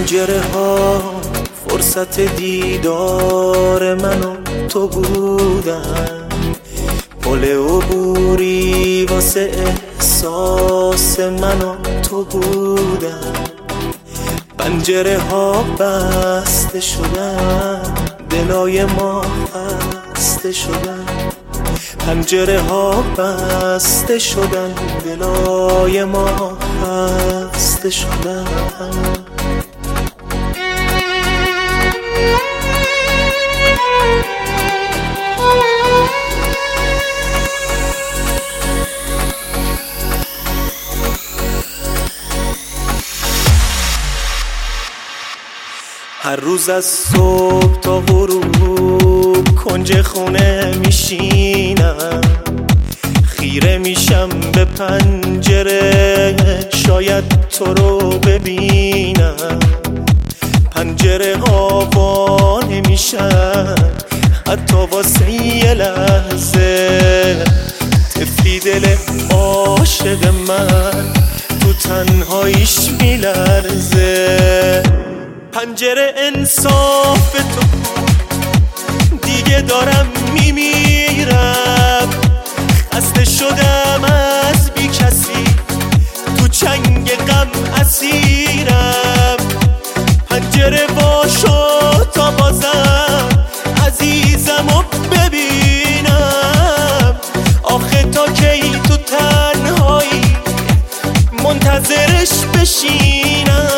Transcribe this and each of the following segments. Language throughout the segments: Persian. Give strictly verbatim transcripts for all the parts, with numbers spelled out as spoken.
پنجره ها فرصت دیدار من و تو بودن، پل عبوری واسه احساس من و تو بودن. پنجره ها بسته شدن، دلای ما خسته شدن. پنجره ها بسته شدن، دلای ما خسته شدن. هر روز از صبح تا غروب کنج خونه میشینم، خیره میشم به پنجره شاید تو رو ببینم. پنجره ها وا نمیشن حتی واسه یه لحظه، طفلی دل عاشق من تو تنهاییش میلرزه. پنجره انصاف تو دیگه دارم میمیرم، خسته شدم از بی کسی تو چنگ غم اسیرم. پنجره باشو تا بازم عزیزمو ببینم، آخه تا کی تو تنهایی منتظرش بشینم.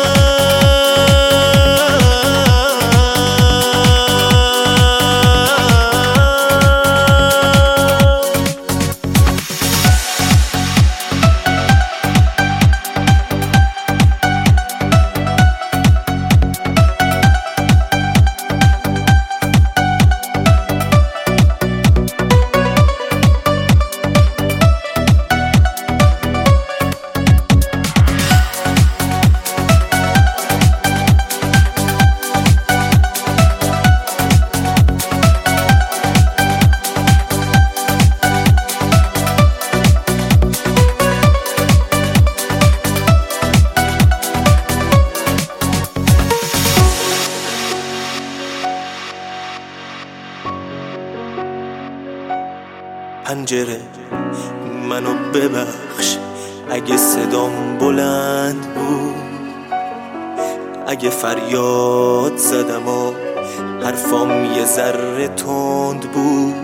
پنجره منو ببخش اگه صدام بلند بود، اگه فریاد زدم و حرفام یه ذره تند بود.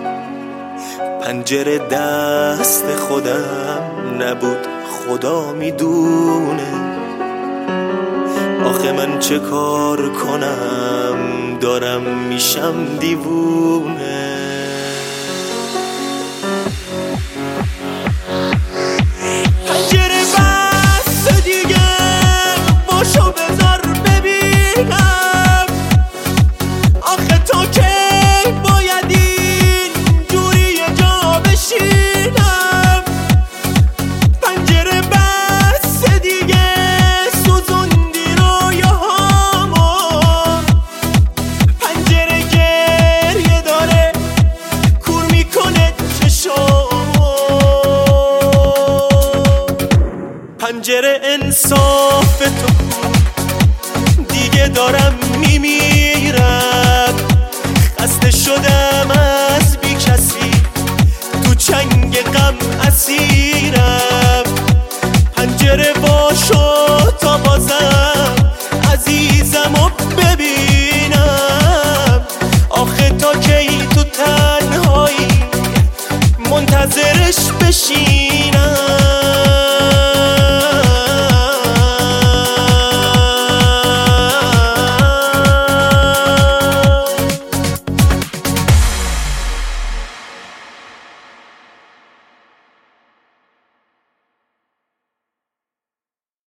پنجره دست خودم نبود، خدا میدونه. آخه من چه کار کنم دارم میشم دیوونه. پنجره بس دیگه باشو بذار ببینم، آخه تا کی باید این جوری یه جا بشینم. پنجره بس دیگه سوزوندی رویاهامو، پنجره گریه داره کور میکنه چشامو. پنجره انصاف تو دیگه دارم میمیرم، خسته شدم از بی کسی تو چنگ غم اسیرم.